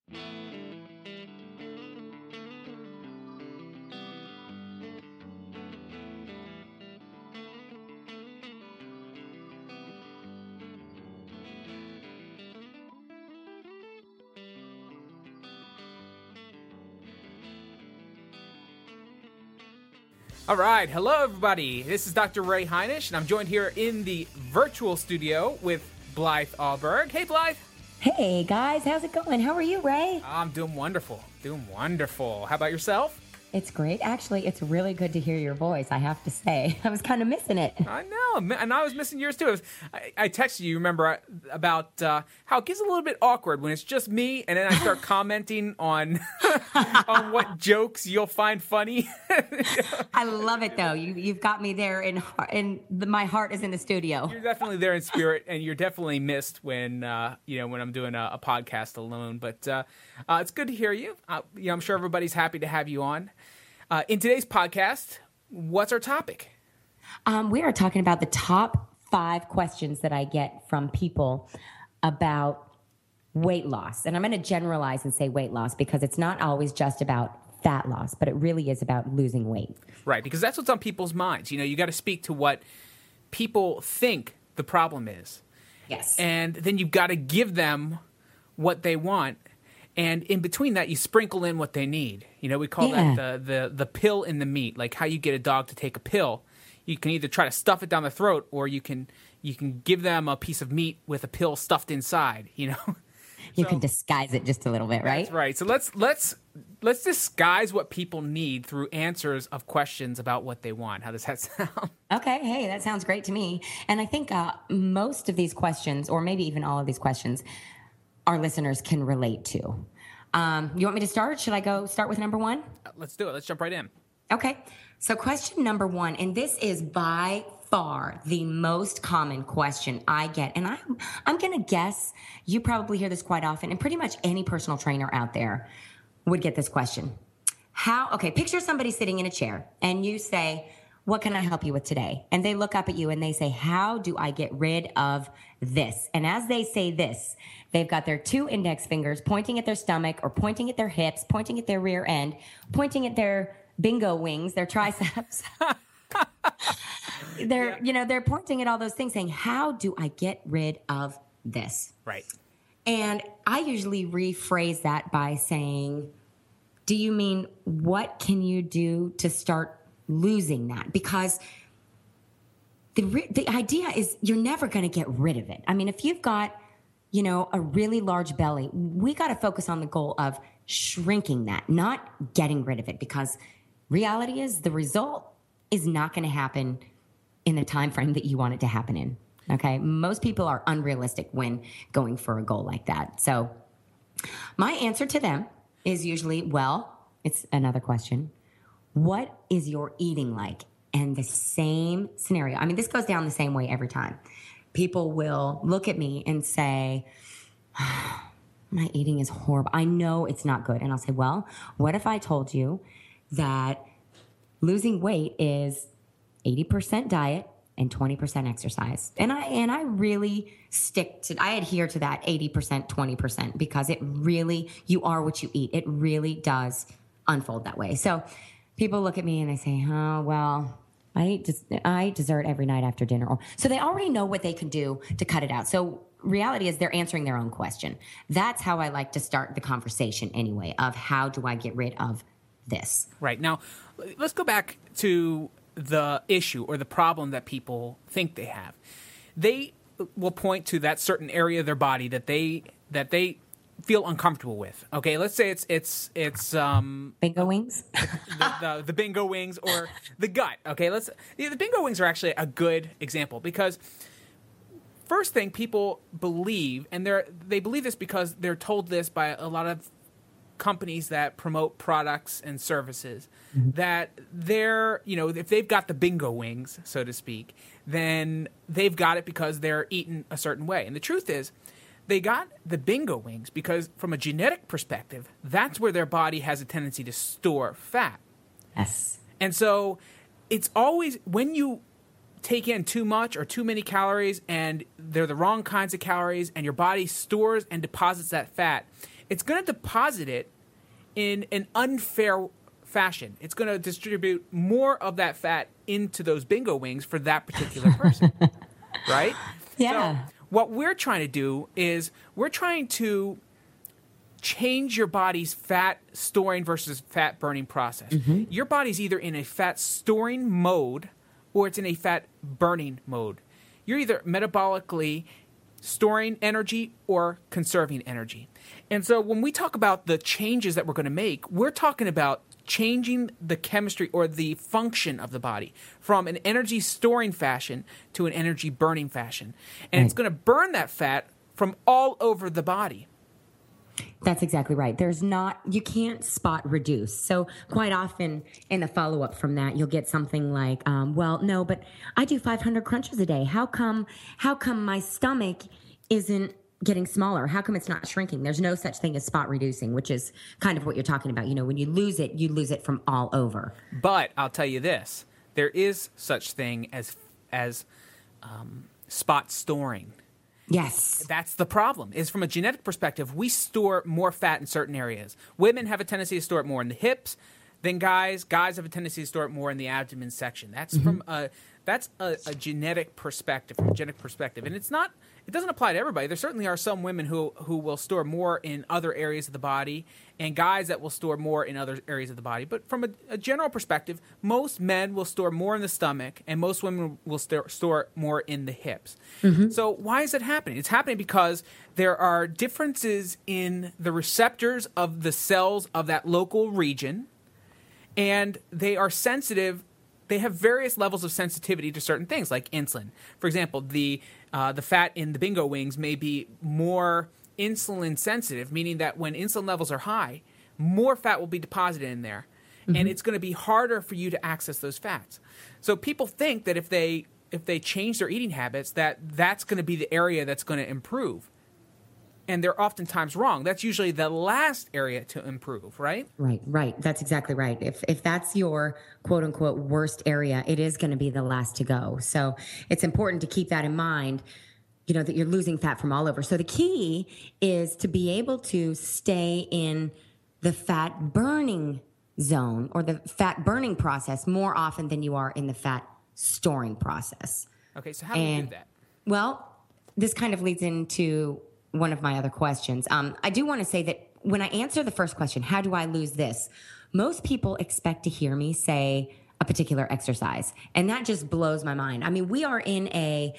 All right. Hello, everybody. This is Dr. Ray Heinisch, and I'm joined here in the virtual studio with Blythe Allberg. Hey, Blythe. Hey, guys. How's it going? How are you, Ray? I'm doing wonderful. Doing wonderful. How about yourself? It's great. Actually, it's really good to hear your voice, I have to say. I was kind of missing it. I know, and I was missing yours too. I texted you, remember, about how it gets a little bit awkward when it's just me, and then I start commenting on on what jokes you'll find funny. I love it, though. You've got me there, my heart is in the studio. You're definitely there in spirit, and you're definitely missed when when I'm doing a podcast alone. But it's good to hear you. I'm sure everybody's happy to have you on. In today's podcast, what's our topic? We are talking about the top 5 questions that I get from people about weight loss. And I'm going to generalize and say weight loss because it's not always just about fat loss, but it really is about losing weight. Right, because that's what's on people's minds. You got to speak to what people think the problem is. Yes. And then you've got to give them what they want. And in between that, you sprinkle in what they need. We call that the pill in the meat, like how you get a dog to take a pill. You can either try to stuff it down the throat, or you can give them a piece of meat with a pill stuffed inside. You can disguise it just a little bit, right? That's right. So let's disguise what people need through answers of questions about what they want. How does that sound? Okay. Hey, that sounds great to me. And I think most of these questions, or maybe even all of these questions, our listeners can relate to. You want me to start? Should I start with number 1? Let's do it. Let's jump right in. Okay. So question number 1, and this is by far the most common question I get. And I'm going to guess you probably hear this quite often, and pretty much any personal trainer out there would get this question. Picture somebody sitting in a chair and you say, "What can I help you with today?" And they look up at you and they say, "How do I get rid of this?" And as they say this, they've got their 2 index fingers pointing at their stomach or pointing at their hips, pointing at their rear end, pointing at their bingo wings, their triceps. They're pointing at all those things saying, "How do I get rid of this?" Right. And I usually rephrase that by saying, "Do you mean what can you do to start losing that?" Because the idea is you're never going to get rid of it. I mean, if you've got, a really large belly, we got to focus on the goal of shrinking that, not getting rid of it, because reality is the result is not going to happen in the time frame that you want it to happen in. Okay? Most people are unrealistic when going for a goal like that. So my answer to them is usually, it's another question. What is your eating like? And the same scenario. I mean, this goes down the same way every time. People will look at me and say, "My eating is horrible. I know it's not good." And I'll say, "Well, what if I told you that losing weight is 80% diet and 20% exercise?" And I really I adhere to that 80%, 20%, because it really, you are what you eat. It really does unfold that way. So people look at me and they say, "Oh, well, I eat dessert every night after dinner." So they already know what they can do to cut it out. So reality is they're answering their own question. That's how I like to start the conversation anyway, of how do I get rid of this? Right. Now, let's go back to the issue or the problem that people think they have. They will point to that certain area of their body that they feel uncomfortable with. Okay, let's say it's bingo wings, the bingo wings, or the gut. Okay, the bingo wings are actually a good example, because first thing people believe, and they believe this because they're told this by a lot of companies that promote products and services, that they're, if they've got the bingo wings, so to speak, then they've got it because they're eaten a certain way. And the truth is, they got the bingo wings because from a genetic perspective, that's where their body has a tendency to store fat. Yes. And so it's always, when you take in too much or too many calories and they're the wrong kinds of calories and your body stores and deposits that fat, it's going to deposit it in an unfair fashion. It's going to distribute more of that fat into those bingo wings for that particular person, right? Yeah. So what we're trying to do is we're trying to change your body's fat storing versus fat burning process. Your body's either in a fat storing mode or it's in a fat burning mode. You're either metabolically storing energy or conserving energy. And so when we talk about the changes that we're going to make, we're talking about changing the chemistry or the function of the body from an energy storing fashion to an energy burning fashion. And it's going to burn that fat from all over the body. That's exactly right. You can't spot reduce. So quite often in the follow-up from that, you'll get something like, well, no, but I do 500 crunches a day. How come my stomach isn't getting smaller? How come it's not shrinking? There's no such thing as spot reducing, which is kind of what you're talking about. When you lose it from all over. But I'll tell you this, there is such thing as spot storing. Yes. That's the problem, is from a genetic perspective, we store more fat in certain areas. Women have a tendency to store it more in the hips than guys. Guys have a tendency to store it more in the abdomen section. That's from a genetic perspective, And it doesn't apply to everybody. There certainly are some women who will store more in other areas of the body and guys that will store more in other areas of the body. But from a general perspective, most men will store more in the stomach and most women will store more in the hips. So why is that happening? It's happening because there are differences in the receptors of the cells of that local region, and they are sensitive. They have various levels of sensitivity to certain things, like insulin. For example, the fat in the bingo wings may be more insulin sensitive, meaning that when insulin levels are high, more fat will be deposited in there, and it's going to be harder for you to access those fats. So people think that if they change their eating habits, that's going to be the area that's going to improve. And they're oftentimes wrong. That's usually the last area to improve, right? Right. That's exactly right. If that's your quote unquote worst area, it is going to be the last to go. So it's important to keep that in mind, that you're losing fat from all over. So the key is to be able to stay in the fat burning zone or the fat burning process more often than you are in the fat storing process. Okay, so how do you do that? Well, this kind of leads into one of my other questions. I do want to say that when I answer the first question, how do I lose this? Most people expect to hear me say a particular exercise, and that just blows my mind. I mean, we're in a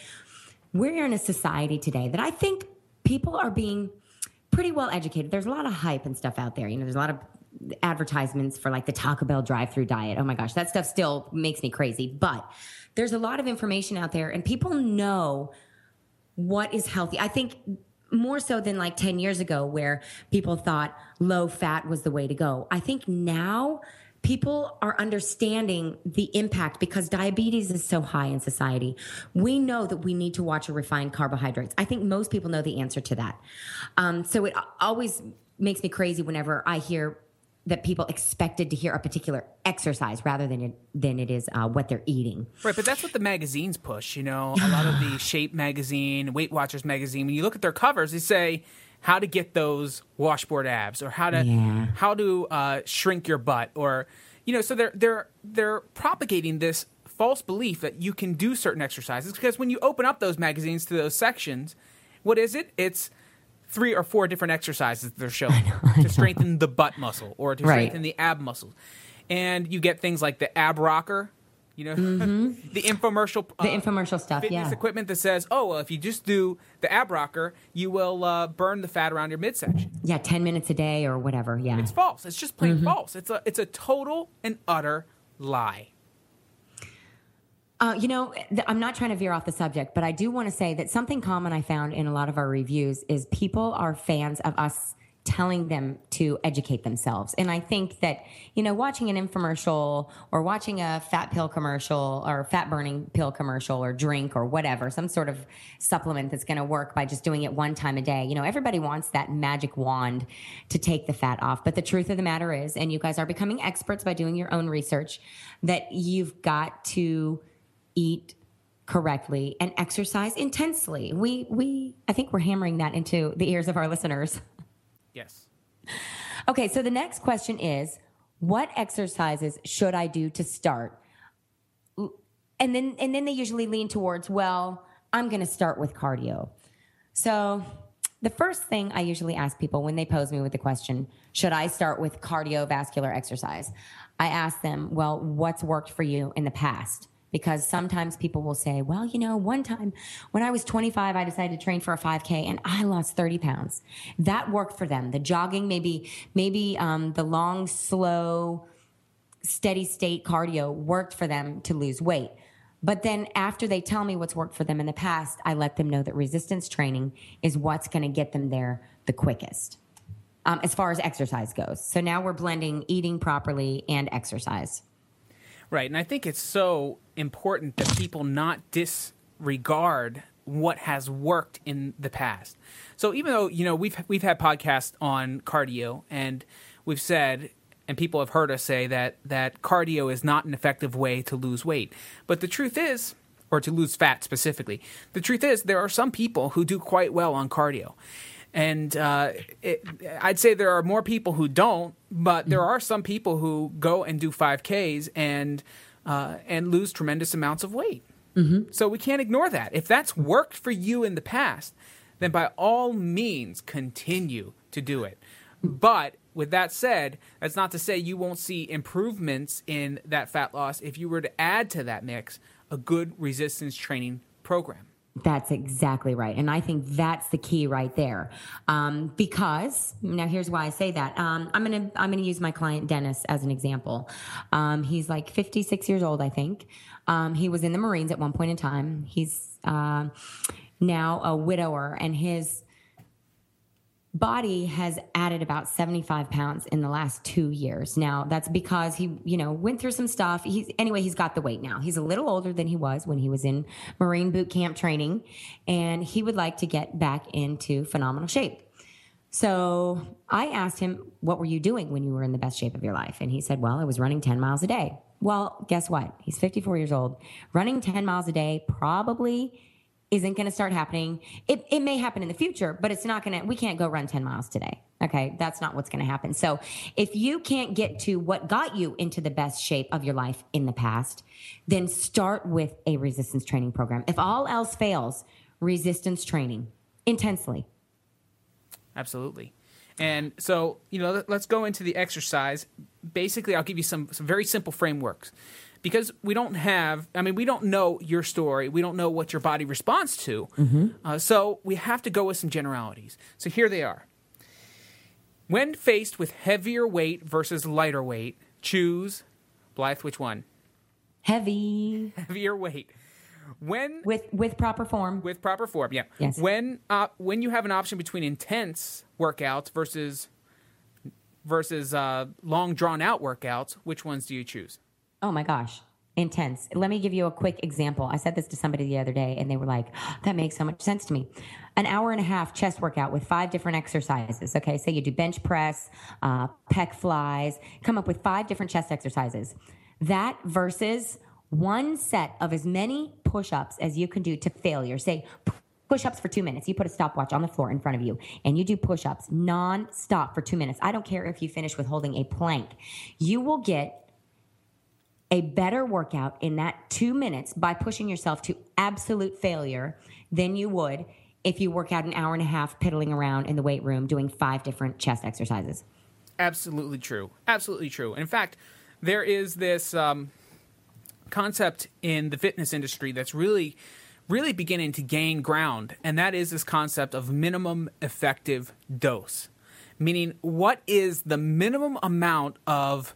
society today that I think people are being pretty well educated. There's a lot of hype and stuff out there. There's a lot of advertisements for like the Taco Bell drive-through diet. Oh my gosh, that stuff still makes me crazy. But there's a lot of information out there, and people know what is healthy. I think more so than like 10 years ago where people thought low fat was the way to go. I think now people are understanding the impact because diabetes is so high in society. We know that we need to watch refined carbohydrates. I think most people know the answer to that. So it always makes me crazy whenever I hear that people expected to hear a particular exercise rather than it is what they're eating. Right, but that's what the magazines push. A lot of the Shape magazine, Weight Watchers magazine, when you look at their covers, they say how to get those washboard abs or how to shrink your butt, or so they're propagating this false belief that you can do certain exercises because when you open up those magazines to those sections, what is it? It's 3 or 4 different exercises they're showing to strengthen the butt muscle or to strengthen the ab muscles. And you get things like the ab rocker, the infomercial. The infomercial stuff, fitness equipment that says, if you just do the ab rocker, you will burn the fat around your midsection. Yeah, 10 minutes a day or whatever, yeah. It's false. It's just plain false. It's a total and utter lie. I'm not trying to veer off the subject, but I do want to say that something common I found in a lot of our reviews is people are fans of us telling them to educate themselves. And I think that, watching an infomercial or watching a fat pill commercial or fat burning pill commercial or drink or whatever, some sort of supplement that's going to work by just doing it one time a day. Everybody wants that magic wand to take the fat off. But the truth of the matter is, and you guys are becoming experts by doing your own research, that you've got to eat correctly and exercise intensely. I think we're hammering that into the ears of our listeners. Yes. Okay, so the next question is, what exercises should I do to start? And then they usually lean towards, well, I'm going to start with cardio. So the first thing I usually ask people when they pose me with the question, should I start with cardiovascular exercise? I ask them, well, what's worked for you in the past? Because sometimes people will say, well, one time when I was 25, I decided to train for a 5K and I lost 30 pounds. That worked for them. The jogging, maybe the long, slow, steady state cardio worked for them to lose weight. But then after they tell me what's worked for them in the past, I let them know that resistance training is what's going to get them there the quickest, as far as exercise goes. So now we're blending eating properly and exercise. Right, and I think it's so important that people not disregard what has worked in the past. So even though we've had podcasts on cardio, and we've said, and people have heard us say that cardio is not an effective way to lose weight, but the truth is, or to lose fat specifically, the truth is there are some people who do quite well on cardio. And I'd say there are more people who don't, but there are some people who go and do 5Ks and lose tremendous amounts of weight. Mm-hmm. So we can't ignore that. If that's worked for you in the past, then by all means continue to do it. But with that said, that's not to say you won't see improvements in that fat loss if you were to add to that mix a good resistance training program. That's exactly right. And I think that's the key right there. Because now here's why I say that. I'm going to use my client Dennis as an example. He's like 56 years old, I think. He was in the Marines at one point in time. He's now a widower, and his body has added about 75 pounds in the last 2 years. Now, that's because he, went through some stuff. He's got the weight now. He's a little older than he was when he was in Marine boot camp training, and he would like to get back into phenomenal shape. So I asked him, what were you doing when you were in the best shape of your life? And he said, well, I was running 10 miles a day. Well, guess what? He's 54 years old. Running 10 miles a day probably isn't going to start happening. It may happen in the future, but it's not going to, we can't go run 10 miles today. Okay. That's not what's going to happen. So if you can't get to what got you into the best shape of your life in the past, then start with a resistance training program. If all else fails, resistance training intensely. Absolutely. And so, let's go into the exercise. Basically, I'll give you some very simple frameworks. Because we don't know your story. We don't know what your body responds to. Mm-hmm. So we have to go with some generalities. So here they are. When faced with heavier weight versus lighter weight, choose, Blythe, which one? Heavy. Heavier weight. With proper form. With proper form, yeah. Yes. When you have an option between intense workouts versus long drawn out workouts, which ones do you choose? Oh my gosh, intense. Let me give you a quick example. I said this to somebody the other day and they were like, oh, that makes so much sense to me. An hour and a half chest workout with 5 different exercises. Okay, so you do bench press, pec flies, come up with 5 different chest exercises. That versus one set of as many push-ups as you can do to failure. Say push-ups for 2 minutes. You put a stopwatch on the floor in front of you and you do push-ups non-stop for 2 minutes. I don't care if you finish with holding a plank. You will get a better workout in that 2 minutes by pushing yourself to absolute failure than you would if you work out an hour and a half piddling around in the weight room doing 5 different chest exercises. Absolutely true. Absolutely true. In fact, there is this concept in the fitness industry that's really beginning to gain ground, and that is this concept of minimum effective dose. Meaning, what is the minimum amount of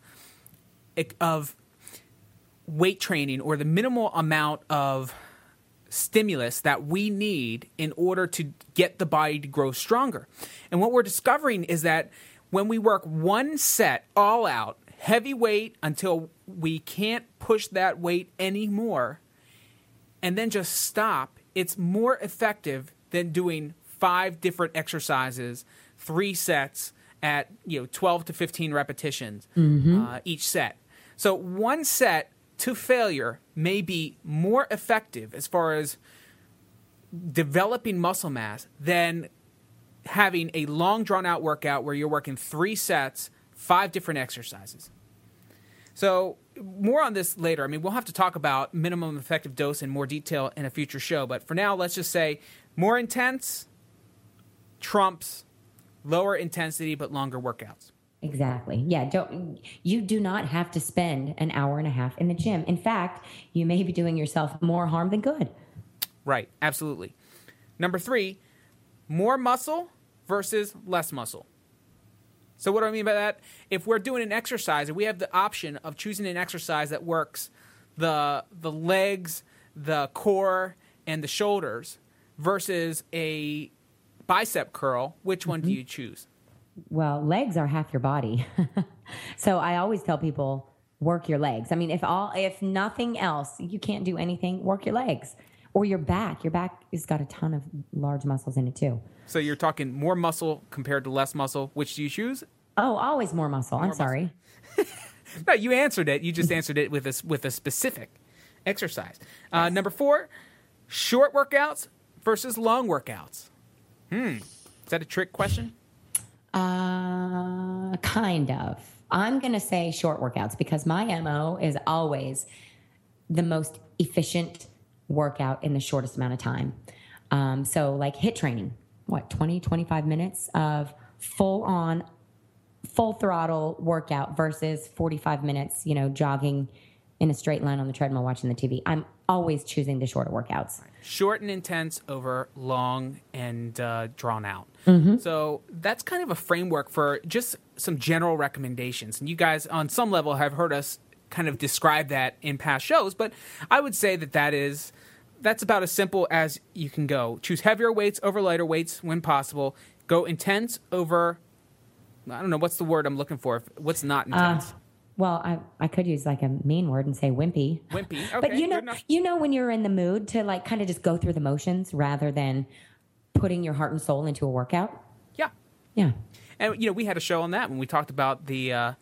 weight training or the minimal amount of stimulus that we need in order to get the body to grow stronger. And what we're discovering is that when we work one set all out, heavy weight until we can't push that weight anymore, and then just stop, it's more effective than doing 5 different exercises, 3 sets at 12 to 15 repetitions each set. So one set to failure may be more effective as far as developing muscle mass than having a long, drawn-out workout where you're working 3 sets, 5 different exercises. So more on this later. I mean, we'll have to talk about minimum effective dose in more detail in a future show. But for now, let's just say more intense trumps lower intensity but longer workouts. Exactly. Yeah. You do not have to spend an hour and a half in the gym. In fact, you may be doing yourself more harm than good. Right. Absolutely. Number 3, more muscle versus less muscle. So what do I mean by that? If we're doing an exercise and we have the option of choosing an exercise that works the legs, the core, and the shoulders versus a bicep curl, which one do you choose? Well, legs are half your body. So I always tell people, work your legs. I mean, if nothing else, you can't do anything, work your legs. Or your back. Your back has got a ton of large muscles in it too. So you're talking more muscle compared to less muscle. Which do you choose? Oh, always more muscle. I'm sorry. No, you answered it. You just answered it with a specific exercise. Yes. Number 4, short workouts versus long workouts. Is that a trick question? Kind of. I'm going to say short workouts because my MO is always the most efficient workout in the shortest amount of time. So like HIIT training, 20, 25 minutes of full throttle workout versus 45 minutes, jogging in a straight line on the treadmill watching the TV. I'm always choosing the shorter workouts. Short and intense over long and drawn out. So that's kind of a framework for just some general recommendations. And you guys on some level have heard us kind of describe that in past shows, but I would say that's about as simple as you can go. Choose heavier weights over lighter weights when possible. Go intense over, I don't know, what's the word I'm looking for? What's not intense? Well, I could use like a mean word and say wimpy. Wimpy, okay. But you know when you're in the mood to like kind of just go through the motions rather than putting your heart and soul into a workout? Yeah. Yeah. And, we had a show on that when we talked about the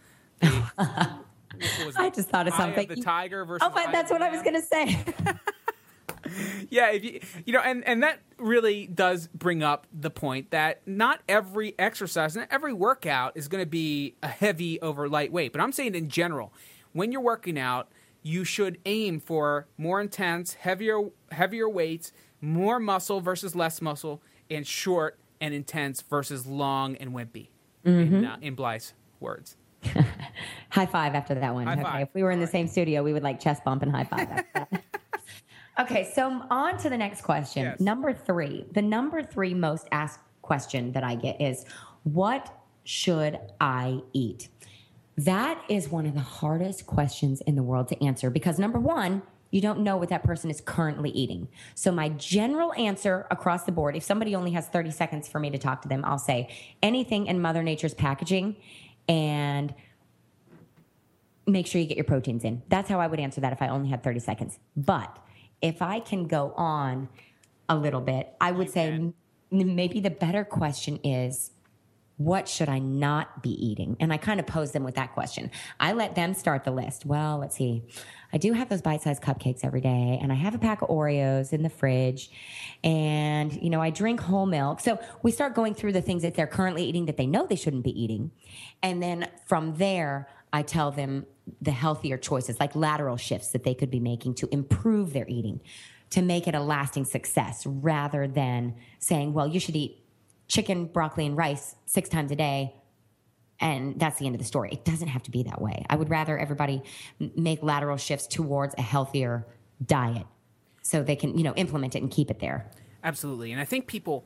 I just thought of something. The tiger versus. Oh, that's what I was going to say. Yeah, and that really does bring up the point that not every exercise, not every workout is going to be a heavy over lightweight. But I'm saying in general, when you're working out, you should aim for more intense, heavier weights, more muscle versus less muscle, and short and intense versus long and wimpy. In Blythe's words. High five after that one. High five. If we were in the same studio, we would like chest bump and high five after that. Okay, so on to the next question. Yes. Number 3. The number 3 most asked question that I get is, what should I eat? That is one of the hardest questions in the world to answer because number 1, you don't know what that person is currently eating. So my general answer across the board, if somebody only has 30 seconds for me to talk to them, I'll say anything in Mother Nature's packaging and make sure you get your proteins in. That's how I would answer that if I only had 30 seconds. But if I can go on a little bit, I would say maybe the better question is, what should I not be eating? And I kind of pose them with that question. I let them start the list. Well, let's see. I do have those bite-sized cupcakes every day, and I have a pack of Oreos in the fridge, and, I drink whole milk. So we start going through the things that they're currently eating that they know they shouldn't be eating. And then from there, I tell them the healthier choices, like lateral shifts that they could be making to improve their eating, to make it a lasting success, rather than saying, well, you should eat chicken, broccoli, and rice 6 times a day, and that's the end of the story. It doesn't have to be that way. I would rather everybody make lateral shifts towards a healthier diet so they can, implement it and keep it there. Absolutely. And I think people,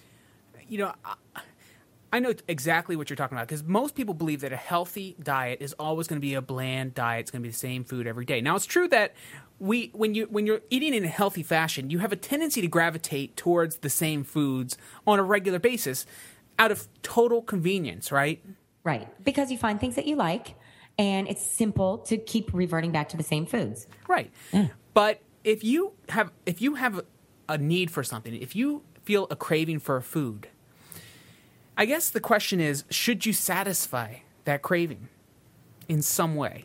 I know exactly what you're talking about because most people believe that a healthy diet is always going to be a bland diet. It's going to be the same food every day. Now, it's true that when you're eating in a healthy fashion, you have a tendency to gravitate towards the same foods on a regular basis out of total convenience, right? Right. Because you find things that you like, and it's simple to keep reverting back to the same foods. Right. Yeah. But if you have a need for something, if you feel a craving for a food, I guess the question is, should you satisfy that craving in some way?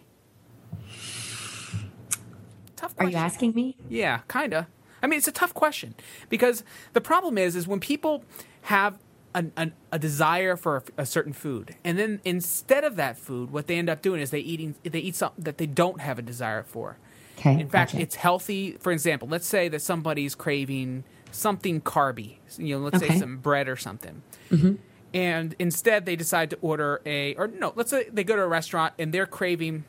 Tough question. Are you asking me? Yeah, kind of. I mean, it's a tough question because the problem is when people have a desire for a certain food, and then instead of that food, what they end up doing is they eat something that they don't have a desire for. Okay. In fact, gotcha. it's healthy. For example, let's say that somebody's craving something carby. Let's say Okay. some bread or something. Mm-hmm. And instead they decide to order let's say they go to a restaurant and they're craving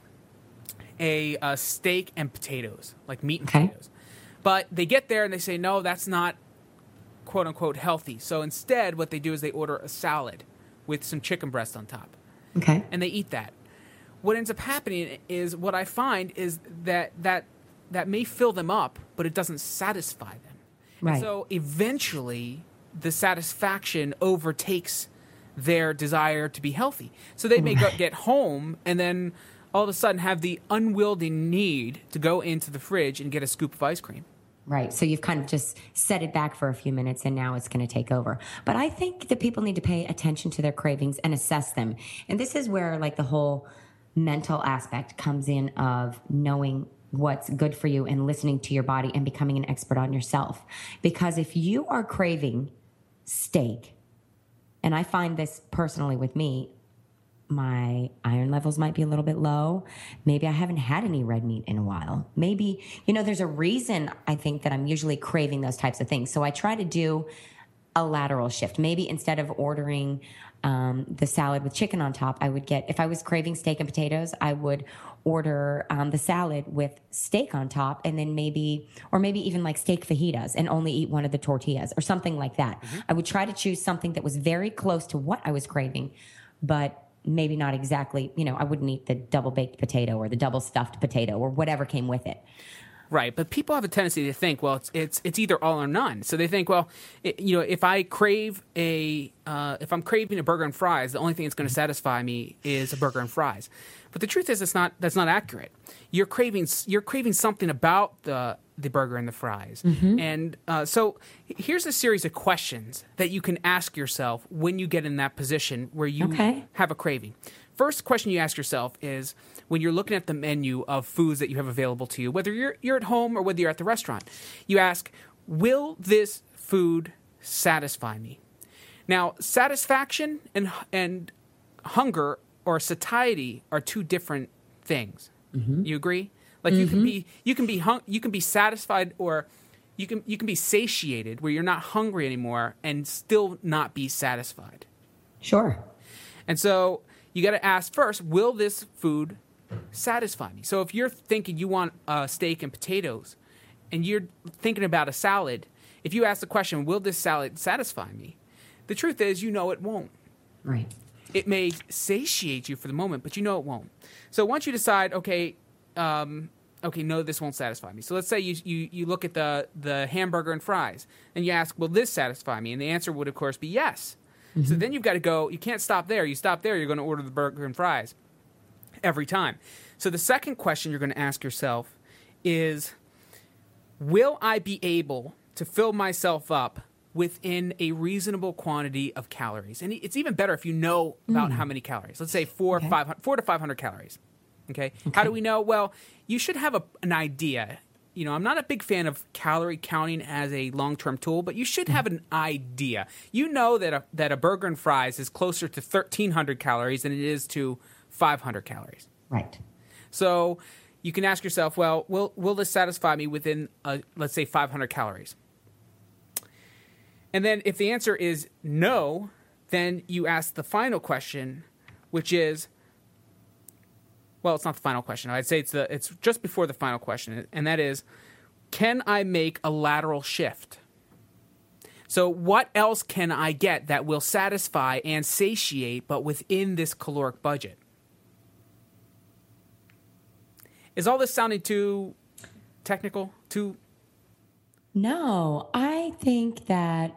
a steak and potatoes, like meat and Okay. potatoes. But they get there and they say, no, that's not quote unquote healthy. So instead what they do is they order a salad with some chicken breast on top. Okay. And they eat that. What ends up happening is what I find is that may fill them up, but it doesn't satisfy them. Right. And so eventually the satisfaction overtakes their desire to be healthy. So they may get home and then all of a sudden have the unwieldy need to go into the fridge and get a scoop of ice cream. Right. So you've kind of just set it back for a few minutes and now it's going to take over. But I think that people need to pay attention to their cravings and assess them. And this is where like the whole mental aspect comes in of knowing what's good for you and listening to your body and becoming an expert on yourself. Because if you are craving steak, and I find this personally with me, my iron levels might be a little bit low. Maybe I haven't had any red meat in a while. Maybe, there's a reason I think that I'm usually craving those types of things. So I try to do a lateral shift. Maybe instead of ordering the salad with chicken on top, I would get, if I was craving steak and potatoes, I would order the salad with steak on top and then maybe even like steak fajitas and only eat one of the tortillas or something like that. Mm-hmm. I would try to choose something that was very close to what I was craving, but maybe not exactly, I wouldn't eat the double baked potato or the double stuffed potato or whatever came with it. Right, but people have a tendency to think, well, it's either all or none. So they think, well, if I crave if I'm craving a burger and fries, the only thing that's going to satisfy me is a burger and fries. But the truth is, that's not accurate. You're craving something about the burger and the fries, mm-hmm. And so here's a series of questions that you can ask yourself when you get in that position where you have a craving. First question you ask yourself is, when you're looking at the menu of foods that you have available to you, whether you're at home or whether you're at the restaurant, you ask, will this food satisfy me? Now, satisfaction and hunger or satiety are two different things. Mm-hmm. You agree? Like mm-hmm. you can be satisfied, or you can be satiated where you're not hungry anymore and still not be satisfied. Sure. And so you got to ask first, will this food satisfy me? So if you're thinking you want steak and potatoes and you're thinking about a salad, if you ask the question, will this salad satisfy me? The truth is, it won't. Right. It may satiate you for the moment, but it won't. So once you decide, no, this won't satisfy me. So let's say you look at the hamburger and fries and you ask, will this satisfy me? And the answer would, of course, be yes. Mm-hmm. So then you've got to go, you can't stop there. You stop there, you're going to order the burger and fries every time. So the second question you're going to ask yourself is, will I be able to fill myself up within a reasonable quantity of calories? And it's even better if you know about how many calories. Let's say 4 to 500 calories. Okay? How do we know? Well, you should have an idea. I'm not a big fan of calorie counting as a long-term tool, but you should have an idea. You know that a burger and fries is closer to 1,300 calories than it is to 500 calories. Right. So you can ask yourself, well, will this satisfy me within, let's say, 500 calories? And then if the answer is no, then you ask the final question, which is, well, it's not the final question. I'd say it's just before the final question, and that is, can I make a lateral shift? So what else can I get that will satisfy and satiate, but within this caloric budget? Is all this sounding too technical? No, I think that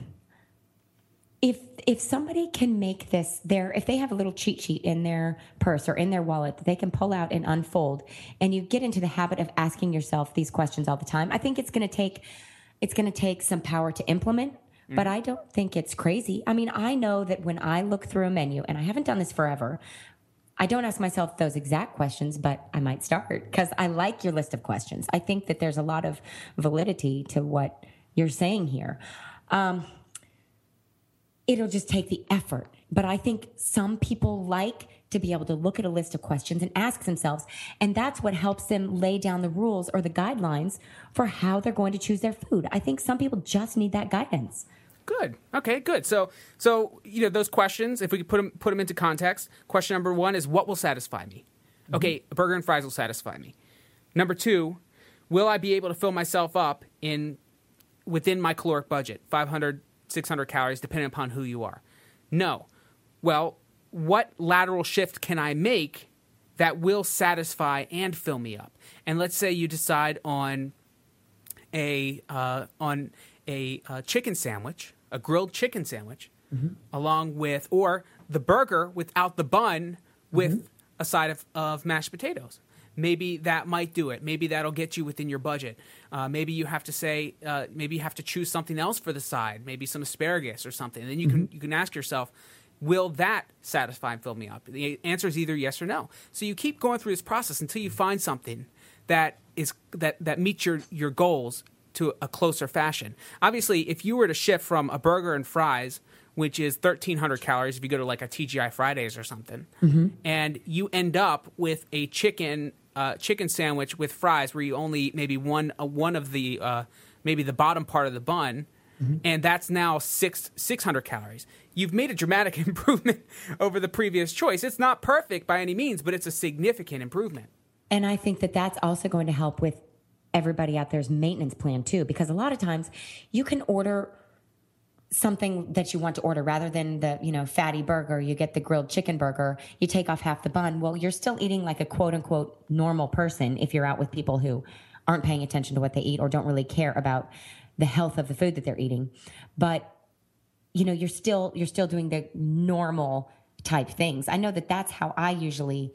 if somebody can make this if they have a little cheat sheet in their purse or in their wallet that they can pull out and unfold, and you get into the habit of asking yourself these questions all the time, I think it's going to take some power to implement, but I don't think it's crazy. I mean, I know that when I look through a menu, and I haven't done this forever, I don't ask myself those exact questions, but I might start because I like your list of questions. I think that there's a lot of validity to what you're saying here. it'll just take the effort. But I think some people like to be able to look at a list of questions and ask themselves. And that's what helps them lay down the rules or the guidelines for how they're going to choose their food. I think some people just need that guidance. Good. Okay, good. So those questions, if we could put them into context, question number 1 is, what will satisfy me? Okay, a burger and fries will satisfy me. Number 2, will I be able to fill myself up within my caloric budget, 500, 600 calories, depending upon who you are? No. Well, what lateral shift can I make that will satisfy and fill me up? And let's say you decide on a chicken sandwich, a grilled chicken sandwich, along with, or the burger without the bun with a side of mashed potatoes. Maybe that might do it. Maybe that'll get you within your budget. Maybe you have to say, maybe you have to choose something else for the side, maybe some asparagus or something. And then you can ask yourself, will that satisfy and fill me up? The answer is either yes or no. So you keep going through this process until you find something that meets your goals to a closer fashion. Obviously, if you were to shift from a burger and fries, which is 1,300 calories if you go to like a TGI Fridays or something, and you end up with a chicken sandwich with fries where you only eat maybe one of the maybe the bottom part of the bun, and that's now 600 calories. You've made a dramatic improvement over the previous choice. It's not perfect by any means, but it's a significant improvement. And I think that that's also going to help with everybody out there's maintenance plan too, because a lot of times you can order something that you want to order rather than the fatty burger. You get the grilled chicken burger, you take off half the bun. Well, you're still eating like a quote unquote normal person if you're out with people who aren't paying attention to what they eat or don't really care about the health of the food that they're eating. But you're still doing the normal type things. I know that that's how I usually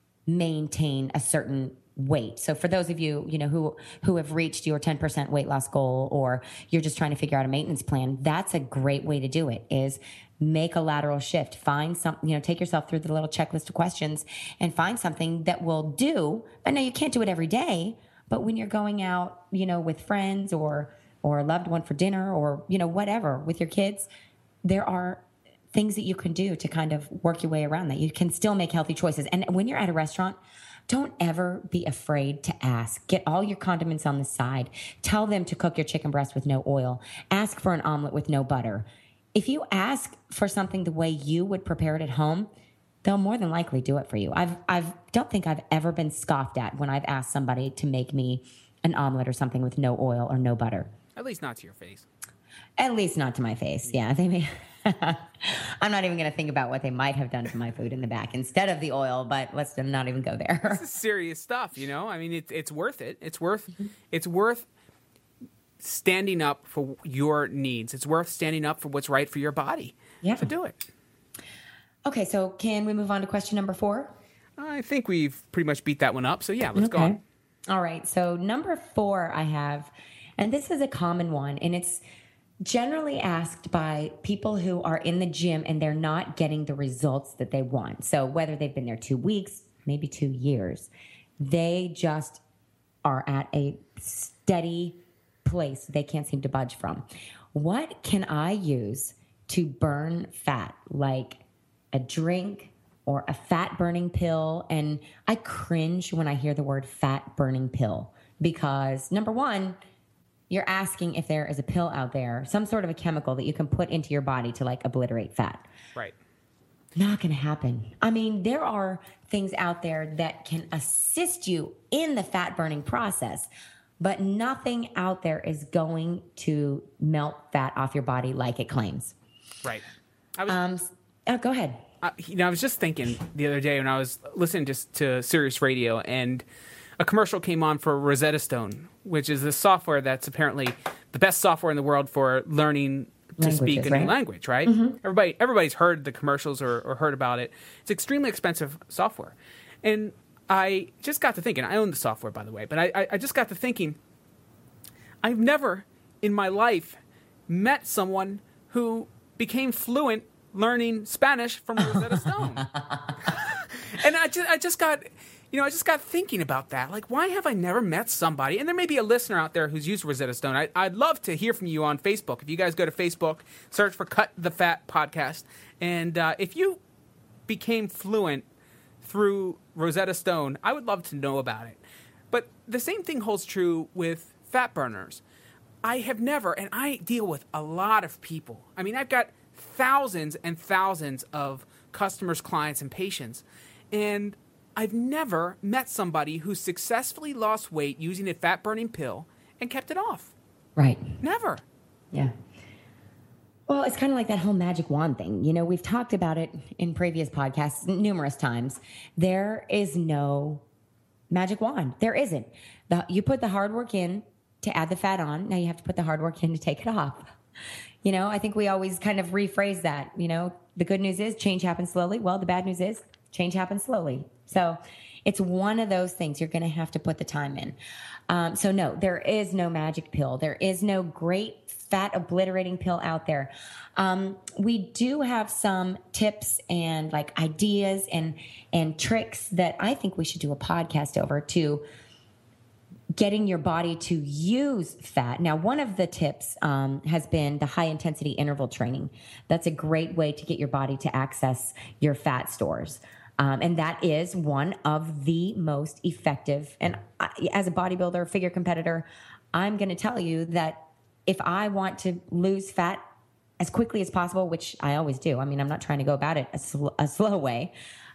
maintain a certain weight. So for those of you, who have reached your 10% weight loss goal, or you're just trying to figure out a maintenance plan, that's a great way to do it, is make a lateral shift. Find something, take yourself through the little checklist of questions and find something that will do. I know you can't do it every day, but when you're going out, with friends or a loved one for dinner or, whatever with your kids, there are things that you can do to kind of work your way around that. You can still make healthy choices. And when you're at a restaurant, don't ever be afraid to ask. Get all your condiments on the side. Tell them to cook your chicken breast with no oil. Ask for an omelet with no butter. If you ask for something the way you would prepare it at home, they'll more than likely do it for you. I don't think I've ever been scoffed at when I've asked somebody to make me an omelet or something with no oil or no butter. At least not to your face. At least not to my face. Yeah, they may. I'm not even going to think about what they might have done to my food in the back instead of the oil, but let's not even go there. This is serious stuff, I mean, it's worth it. It's worth standing up for your needs. It's worth standing up for what's right for your body. Yeah. So do it. Okay, so can we move on to question number 4? I think we've pretty much beat that one up. So yeah, let's go on. All right, so number 4 I have, and this is a common one, and it's generally asked by people who are in the gym and they're not getting the results that they want. So whether they've been there 2 weeks, maybe 2 years, they just are at a steady place they can't seem to budge from. What can I use to burn fat, like a drink or a fat burning pill? And I cringe when I hear the word fat burning pill because, number one, you're asking if there is a pill out there, some sort of a chemical that you can put into your body to like obliterate fat. Right. Not going to happen. I mean, there are things out there that can assist you in the fat burning process, but nothing out there is going to melt fat off your body like it claims. Right. Go ahead. I was just thinking the other day when I was listening to Sirius Radio, and a commercial came on for Rosetta Stone, which is this software that's apparently the best software in the world for learning to speak a new language, right? Mm-hmm. Everybody's heard the commercials or heard about it. It's extremely expensive software. And I just got to thinking, I own the software, by the way, but I just got to thinking, I've never in my life met someone who became fluent learning Spanish from Rosetta Stone. And I just got, I just got thinking about that. Like, why have I never met somebody? And there may be a listener out there who's used Rosetta Stone. I'd love to hear from you on Facebook. If you guys go to Facebook, search for Cut the Fat Podcast. And if you became fluent through Rosetta Stone, I would love to know about it. But the same thing holds true with fat burners. I have never, and I deal with a lot of people. I mean, I've got thousands and thousands of customers, clients, and patients. And I've never met somebody who successfully lost weight using a fat-burning pill and kept it off. Right. Never. Yeah. Well, it's kind of like that whole magic wand thing. We've talked about it in previous podcasts numerous times. There is no magic wand. There isn't. You put the hard work in to add the fat on. Now you have to put the hard work in to take it off. I think we always kind of rephrase that. The good news is change happens slowly. Well, the bad news is change happens slowly. So it's one of those things you're going to have to put the time in. So no, there is no magic pill. There is no great fat obliterating pill out there. We do have some tips and like ideas and tricks that I think we should do a podcast over to getting your body to use fat. Now, one of the tips has been the high intensity interval training. That's a great way to get your body to access your fat stores. And that is one of the most effective. And as a bodybuilder, figure competitor, I'm going to tell you that if I want to lose fat as quickly as possible, which I always do, I mean, I'm not trying to go about it a slow way.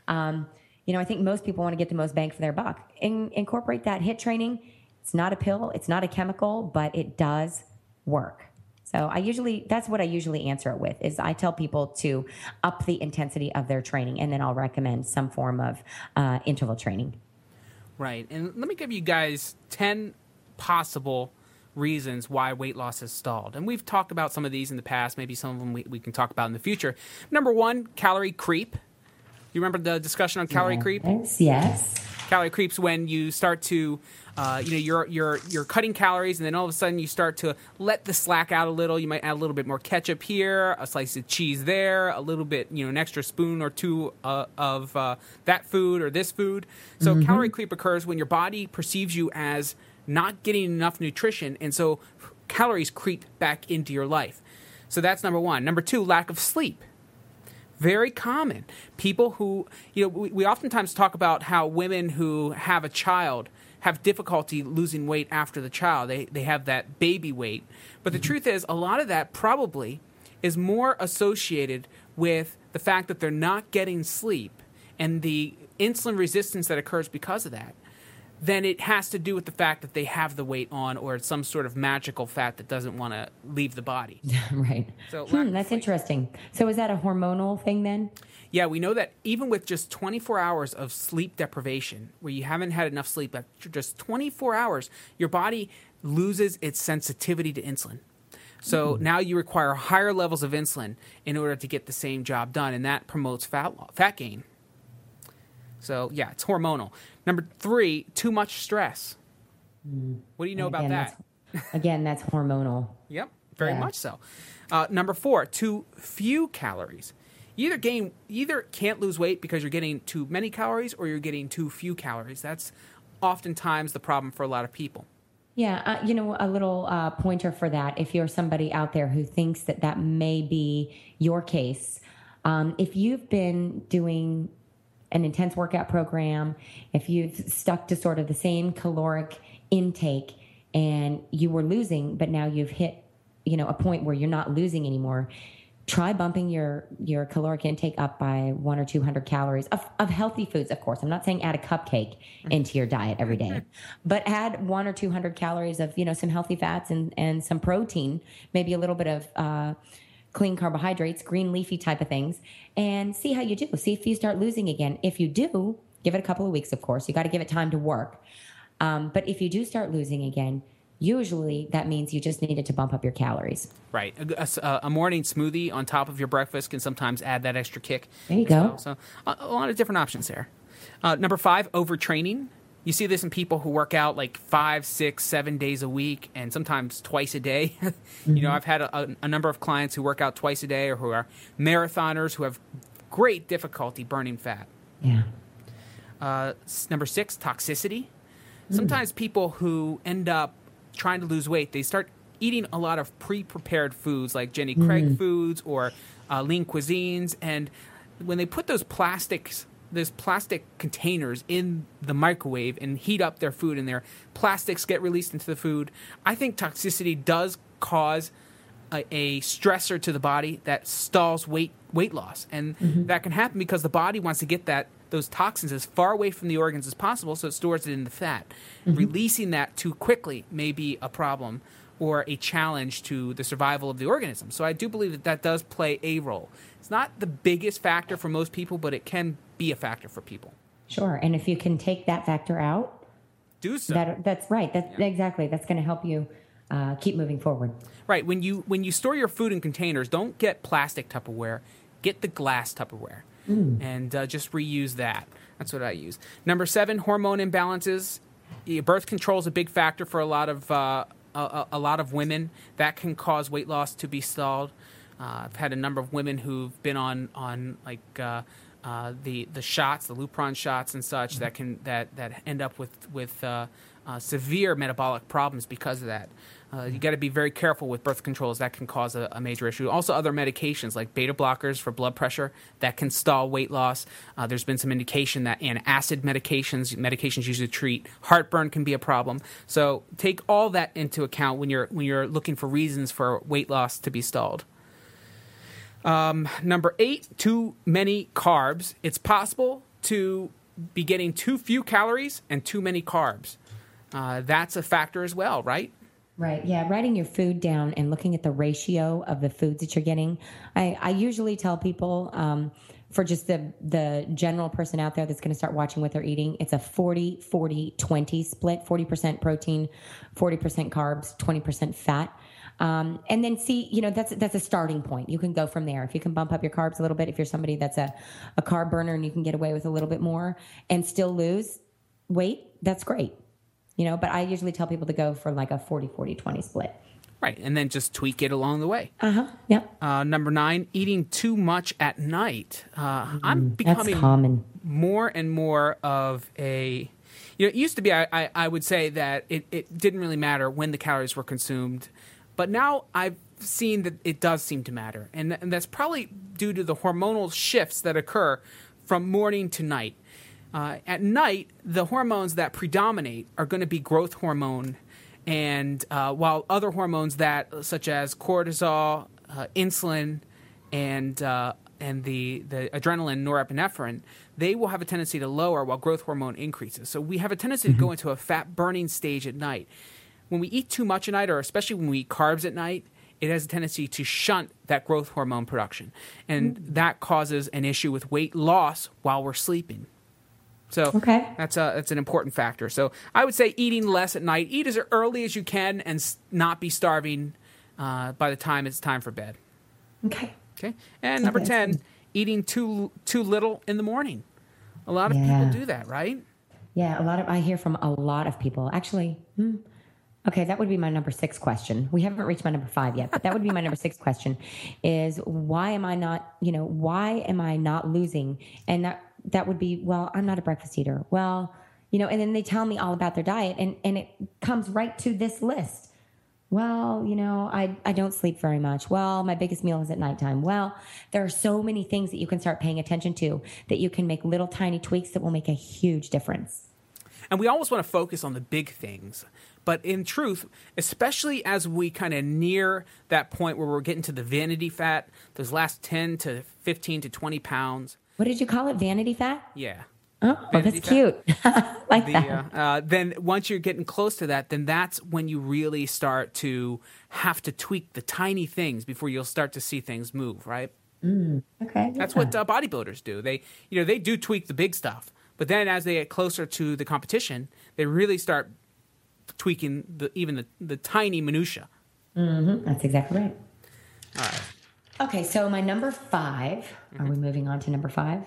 I think most people want to get the most bang for their buck. Incorporate that HIIT training. It's not a pill. It's not a chemical, but it does work. So that's what I usually answer it with, is I tell people to up the intensity of their training, and then I'll recommend some form of interval training. Right. And let me give you guys 10 possible reasons why weight loss has stalled. And we've talked about some of these in the past. Maybe some of them we can talk about in the future. Number one, calorie creep. You remember the discussion on calorie creep? Yes. Calorie creep's when you start to, you're cutting calories, and then all of a sudden you start to let the slack out a little. You might add a little bit more ketchup here, a slice of cheese there, a little bit, an extra spoon or two of that food or this food. So calorie creep occurs when your body perceives you as not getting enough nutrition, and so calories creep back into your life. So that's number one. Number two, lack of sleep. Very common. People who, we oftentimes talk about how women who have a child have difficulty losing weight after the child. They have that baby weight. But the truth is, a lot of that probably is more associated with the fact that they're not getting sleep and the insulin resistance that occurs because of that, then it has to do with the fact that they have the weight on, or it's some sort of magical fat that doesn't want to leave the body. Right. So that's interesting. So is that a hormonal thing then? Yeah, we know that even with just 24 hours of sleep deprivation, where you haven't had enough sleep, after just 24 hours, your body loses its sensitivity to insulin. So now you require higher levels of insulin in order to get the same job done, and that promotes fat gain. So, yeah, it's hormonal. Number three, too much stress. What do you know about that? That's hormonal. Yep, very much so. Number four, too few calories. You either can't lose weight because you're getting too many calories, or you're getting too few calories. That's oftentimes the problem for a lot of people. Yeah, a little pointer for that, if you're somebody out there who thinks that may be your case, if you've been doing an intense workout program, if you've stuck to sort of the same caloric intake and you were losing, but now you've hit, a point where you're not losing anymore, try bumping your caloric intake up by 100 or 200 calories of healthy foods. Of course, I'm not saying add a cupcake into your diet every day, but add 100 or 200 calories of, some healthy fats and some protein, maybe a little bit of, clean carbohydrates, green leafy type of things, and see how you do. See if you start losing again. If you do, give it a couple of weeks, of course. You got to give it time to work. But if you do start losing again, usually that means you just needed to bump up your calories. Right. A morning smoothie on top of your breakfast can sometimes add that extra kick. There you go. So a lot of different options there. Number five, overtraining. You see this in people who work out like 5, 6, 7 days a week, and sometimes twice a day. I've had a number of clients who work out twice a day, or who are marathoners who have great difficulty burning fat. Yeah. Number 6, toxicity. Sometimes people who end up trying to lose weight, they start eating a lot of pre-prepared foods like Jenny Craig foods or lean cuisines. And when they put those plastic containers in the microwave and heat up their food and their plastics get released into the food, I think toxicity does cause a stressor to the body that stalls weight loss. And that can happen because the body wants to get those toxins as far away from the organs as possible, so it stores it in the fat. Releasing that too quickly may be a problem or a challenge to the survival of the organism. So I do believe that does play a role. It's not the biggest factor for most people, but it can be a factor for people. Sure, and if you can take that factor out, do so. That's right. Exactly. That's going to help you keep moving forward. Right. When you store your food in containers, don't get plastic Tupperware. Get the glass Tupperware. And just reuse that. That's what I use. Number 7, hormone imbalances. Birth control is a big factor for a lot of women. That can cause weight loss to be stalled. I've had a number of women who've been on like the shots, the Lupron shots and such that end up with severe metabolic problems because of that. You got to be very careful with birth controls. That can cause a major issue. Also, other medications like beta blockers for blood pressure that can stall weight loss. There's been some indication that antacid medications usually treat heartburn, can be a problem. So take all that into account when you're looking for reasons for weight loss to be stalled. Number 8, too many carbs. It's possible to be getting too few calories and too many carbs. That's a factor as well, right? Right. Yeah. Writing your food down and looking at the ratio of the foods that you're getting. I usually tell people, for just the general person out there that's going to start watching what they're eating, it's a 40-40-20 split, 40% protein, 40% carbs, 20% fat. And then see, that's a starting point. You can go from there. If you can bump up your carbs a little bit, if you're somebody that's a carb burner and you can get away with a little bit more and still lose weight, that's great. But I usually tell people to go for like a 40-40-20 split. Right, and then just tweak it along the way. Yep. Number 9, eating too much at night. I'm becoming that's common. More and more of a... it used to be, I would say that it didn't really matter when the calories were consumed. But now I've seen that it does seem to matter. And that's probably due to the hormonal shifts that occur from morning to night. At night, the hormones that predominate are going to be growth hormone, and while other hormones such as cortisol, insulin, and the adrenaline, norepinephrine, they will have a tendency to lower while growth hormone increases. So we have a tendency to go into a fat burning stage at night. When we eat too much at night, or especially when we eat carbs at night, it has a tendency to shunt that growth hormone production, and that causes an issue with weight loss while we're sleeping. So that's an important factor. So I would say eating less at night. Eat as early as you can and not be starving by the time it's time for bed. Okay. And number 10, eating too little in the morning. A lot of people do that, right? Yeah, I hear from a lot of people. Actually, okay, that would be my number 6 question. We haven't reached my number 5 yet, but that would be my number 6 question is why am I not losing? And that would be, well, I'm not a breakfast eater. Well, and then they tell me all about their diet and it comes right to this list. Well, I don't sleep very much. Well, my biggest meal is at nighttime. Well, there are so many things that you can start paying attention to that you can make little tiny tweaks that will make a huge difference. And we always want to focus on the big things. But in truth, especially as we kind of near that point where we're getting to the vanity fat, those last 10 to 15 to 20 pounds. What did you call it? Vanity fat? Yeah. Oh, that's cute. That. Then once you're getting close to that, then that's when you really start to have to tweak the tiny things before you'll start to see things move, right? Okay. That's what bodybuilders do. They do tweak the big stuff, but then as they get closer to the competition, they really start tweaking the tiny minutia. That's exactly right. All right. Okay, so my number 5. Are we moving on to number 5?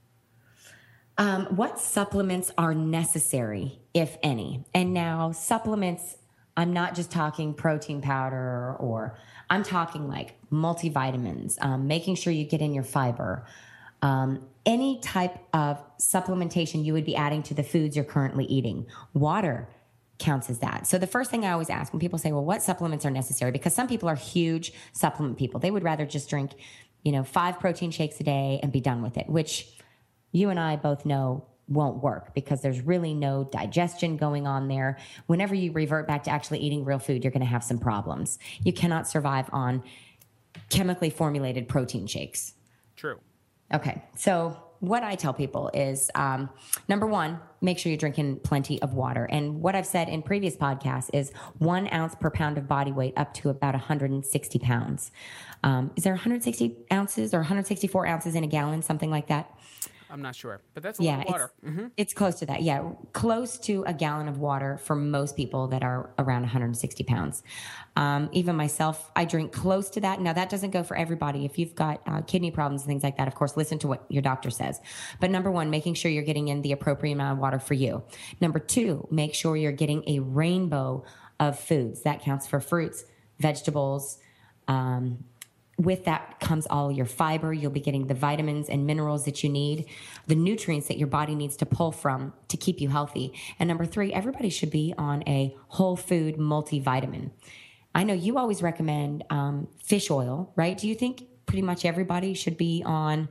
What supplements are necessary, if any? And now supplements, I'm not just talking protein powder, or I'm talking like multivitamins, making sure you get in your fiber. any type of supplementation you would be adding to the foods you're currently eating. Water counts as that. So the first thing I always ask when people say, well, what supplements are necessary? Because some people are huge supplement people. They would rather just drink, 5 protein shakes a day and be done with it, which you and I both know won't work because there's really no digestion going on there. Whenever you revert back to actually eating real food, you're going to have some problems. You cannot survive on chemically formulated protein shakes. True. Okay. So what I tell people is, number one, make sure you're drinking plenty of water. And what I've said in previous podcasts is 1 ounce per pound of body weight up to about 160 pounds. Is there 160 ounces or 164 ounces in a gallon, something like that? I'm not sure, but that's a lot of water. It's close to that. Yeah, close to a gallon of water for most people that are around 160 pounds. Even myself, I drink close to that. Now, that doesn't go for everybody. If you've got kidney problems and things like that, of course, listen to what your doctor says. But number one, making sure you're getting in the appropriate amount of water for you. Number two, make sure you're getting a rainbow of foods. That counts for fruits, vegetables, with that comes all your fiber. You'll be getting the vitamins and minerals that you need, the nutrients that your body needs to pull from to keep you healthy. And number three, everybody should be on a whole food multivitamin. I know you always recommend fish oil, right? Do you think pretty much everybody should be on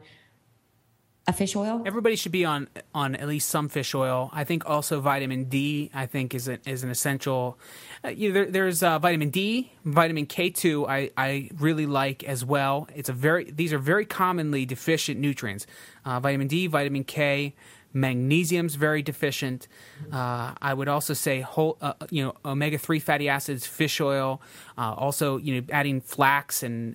a fish oil? Everybody should be on at least some fish oil. I think also vitamin D, I think, is an essential. There's vitamin D, vitamin K2. I really like as well. These are very commonly deficient nutrients. Vitamin D, vitamin K, magnesium's very deficient. I would also say omega-3 fatty acids, fish oil. Also, adding flax and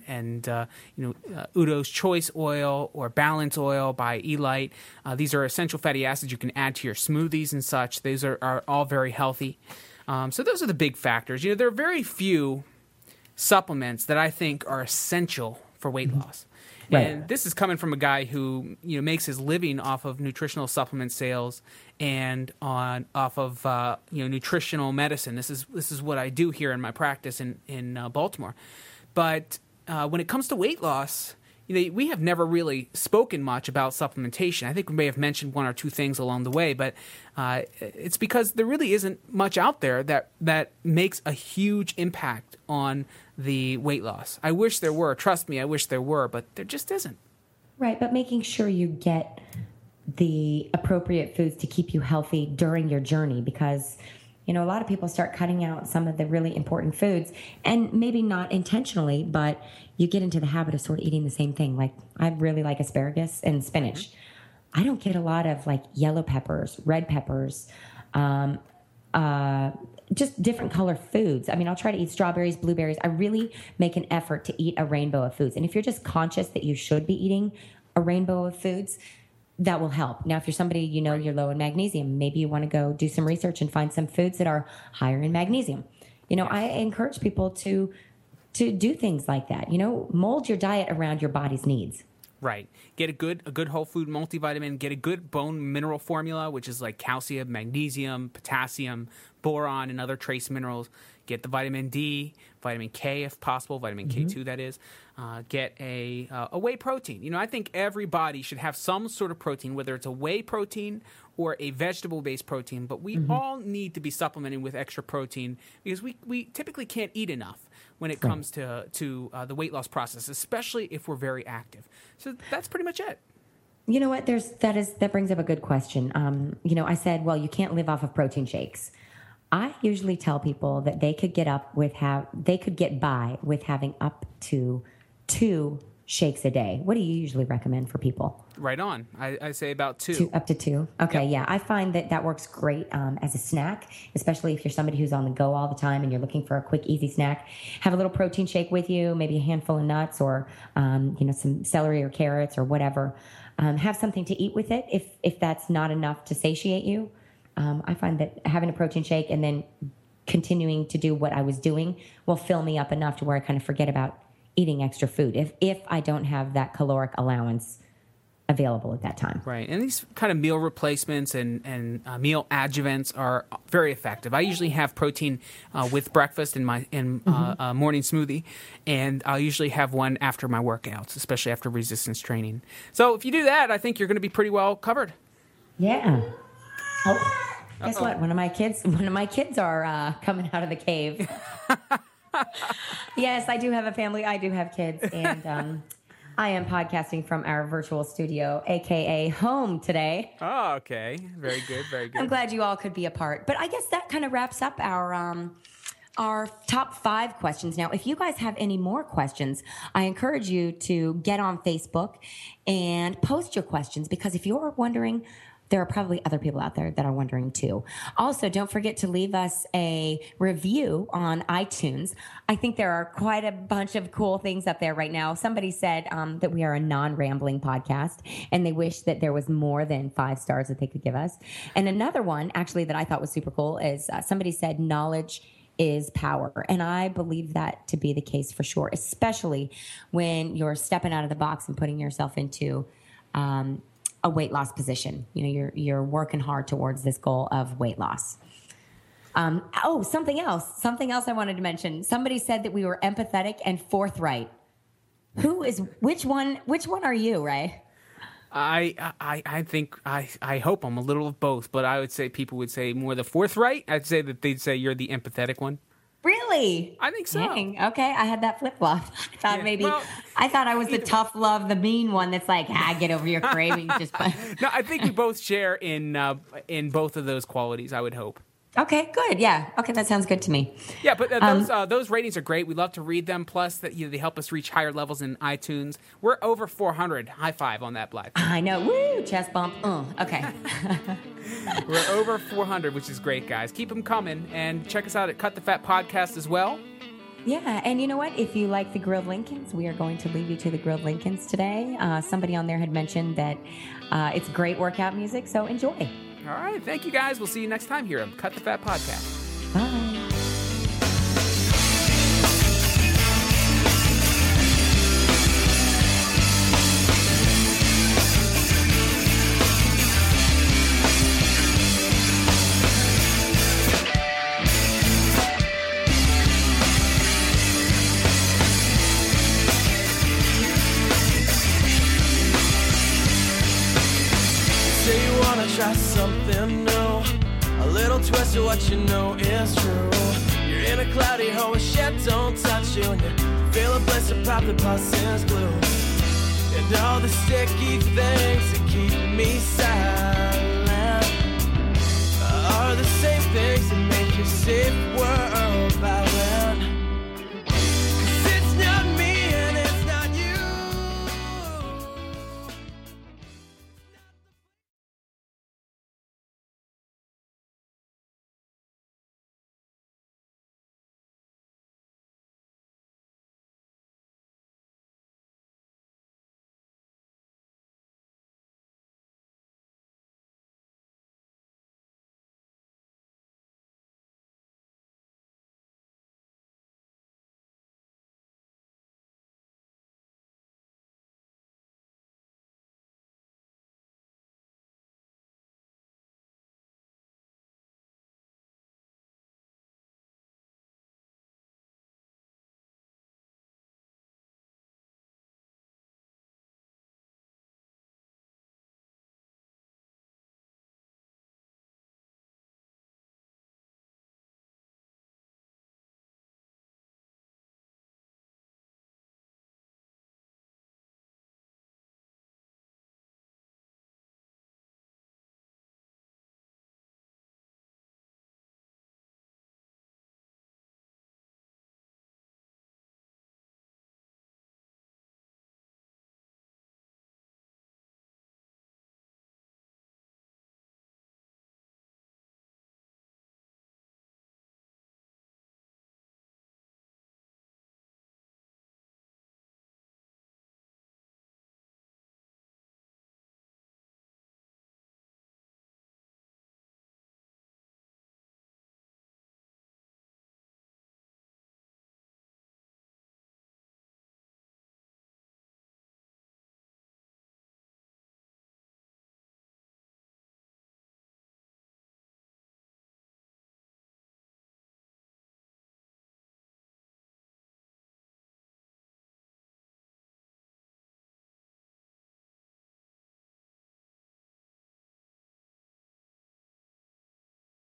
Udo's Choice oil or Balance oil by Elite. These are essential fatty acids you can add to your smoothies and such. These are all very healthy. So those are the big factors. There are very few supplements that I think are essential for weight loss. Right. And this is coming from a guy who makes his living off of nutritional supplement sales and off of nutritional medicine. This is what I do here in my practice in Baltimore. But when it comes to weight loss, we have never really spoken much about supplementation. I think we may have mentioned 1 or 2 things along the way, but it's because there really isn't much out there that makes a huge impact on the weight loss. I wish there were. Trust me, I wish there were, but there just isn't. Right, but making sure you get the appropriate foods to keep you healthy during your journey, because a lot of people start cutting out some of the really important foods, and maybe not intentionally, but you get into the habit of sort of eating the same thing. Like, I really like asparagus and spinach. I don't get a lot of yellow peppers, red peppers, just different color foods. I mean, I'll try to eat strawberries, blueberries. I really make an effort to eat a rainbow of foods. And if you're just conscious that you should be eating a rainbow of foods, that will help. Now, if you're somebody, you're low in magnesium, maybe you want to go do some research and find some foods that are higher in magnesium. I encourage people to do things like that. Mold your diet around your body's needs. Right. Get a good whole food multivitamin. Get a good bone mineral formula, which is like calcium, magnesium, potassium, boron, and other trace minerals. Get the vitamin D, vitamin K if possible, vitamin K2 that is. Get a whey protein. I think everybody should have some sort of protein, whether it's a whey protein or a vegetable-based protein. But we all need to be supplementing with extra protein because we typically can't eat enough when it comes to the weight loss process, especially if we're very active. So that's pretty much it. You know what? That brings up a good question. I said, well, you can't live off of protein shakes. I usually tell people that they could get by with having up to 2 shakes a day. What do you usually recommend for people? Right on. I say about 2. Up to 2. Okay, Yep. yeah. I find that works great as a snack, especially if you're somebody who's on the go all the time and you're looking for a quick, easy snack. Have a little protein shake with you, maybe a handful of nuts or some celery or carrots or whatever. Have something to eat with it if that's not enough to satiate you. I find that having a protein shake and then continuing to do what I was doing will fill me up enough to where I kind of forget about eating extra food if I don't have that caloric allowance available at that time. Right. And these kind of meal replacements and meal adjuvants are very effective. I usually have protein with breakfast in my morning smoothie, and I'll usually have one after my workouts, especially after resistance training. So if you do that, I think you're going to be pretty well covered. Yeah. Oh, guess what? One of my kids are coming out of the cave. Yes, I do have a family. I do have kids, and I am podcasting from our virtual studio, aka home today. Oh, okay. Very good. Very good. I'm glad you all could be a part. But I guess that kind of wraps up our top 5 questions. Now, if you guys have any more questions, I encourage you to get on Facebook and post your questions, because if you're wondering, there are probably other people out there that are wondering too. Also, don't forget to leave us a review on iTunes. I think there are quite a bunch of cool things up there right now. Somebody said that we are a non-rambling podcast, and they wish that there was more than 5 stars that they could give us. And another one, actually, that I thought was super cool is somebody said knowledge is power. And I believe that to be the case for sure, especially when you're stepping out of the box and putting yourself into a weight loss position. You know, you're working hard towards this goal of weight loss. Something else I wanted to mention. Somebody said that we were empathetic and forthright. Which one are you, Ray? I think I hope I'm a little of both, but I would say people would say more the forthright. I'd say that they'd say you're the empathetic one. Really? I think so. Dang. Okay, I had that flip-flop. I thought I was the tough love, the mean one that's like, get over your cravings. No, I think we both share in both of those qualities, I would hope. Okay, good. Yeah. Okay, that sounds good to me. Yeah, but those ratings are great. We love to read them. Plus, that they help us reach higher levels in iTunes. We're over 400. High five on that, Blythe. I know. Woo! Chest bump. Okay. We're over 400, which is great, guys. Keep them coming, and check us out at Cut the Fat Podcast as well. Yeah, and you know what? If you like the Grilled Lincolns, we are going to leave you to the Grilled Lincolns today. Somebody on there had mentioned that it's great workout music, so enjoy. All right. Thank you, guys. We'll see you next time here on Cut the Fat Podcast. Bye. Try something new, a little twist of what you know is true. You're in a cloudy hole where shit don't touch you, and you feel a bliss and pop the pussy's glue. And all the sticky things that keep me sad,